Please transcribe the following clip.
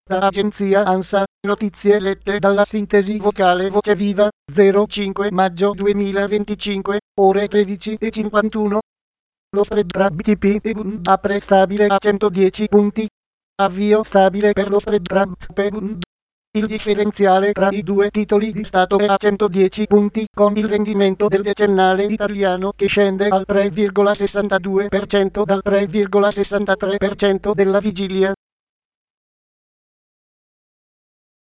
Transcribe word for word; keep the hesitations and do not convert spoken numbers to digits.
Da agenzia ANSA, notizie lette dalla sintesi vocale Voce Viva, zero cinque maggio duemilaventicinque, ore tredici e cinquantuno. Lo spread tra B T P e Bund apre stabile a centodieci punti. Avvio stabile per lo spread tra B T P e Bund. Il differenziale tra i due titoli di Stato è a centodieci punti, con il rendimento del decennale italiano che scende al tre virgola sessantadue per cento dal tre virgola sessantatré per cento della vigilia.